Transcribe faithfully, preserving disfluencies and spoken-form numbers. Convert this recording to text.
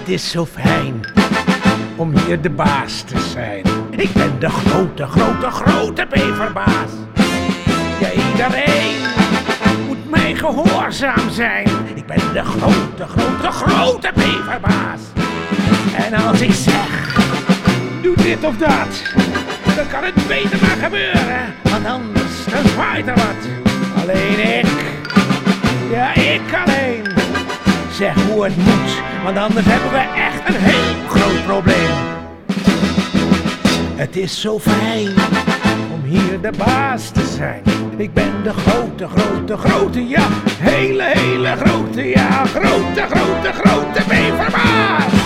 Het is zo fijn om hier de baas te zijn. Ik ben de grote, grote, grote beverbaas. Ja, iedereen moet mij gehoorzaam zijn. Ik ben de grote, grote, grote beverbaas. En als ik zeg, doe dit of dat, dan kan het beter maar gebeuren. Want anders dan zwaait er wat. Alleen ik, ja ik alleen, zeg hoe het moet. Want anders hebben we echt een heel groot probleem. Het is zo fijn om hier de baas te zijn. Ik ben de grote, grote, grote, ja, hele, hele grote, ja, grote, grote, grote beverbaas.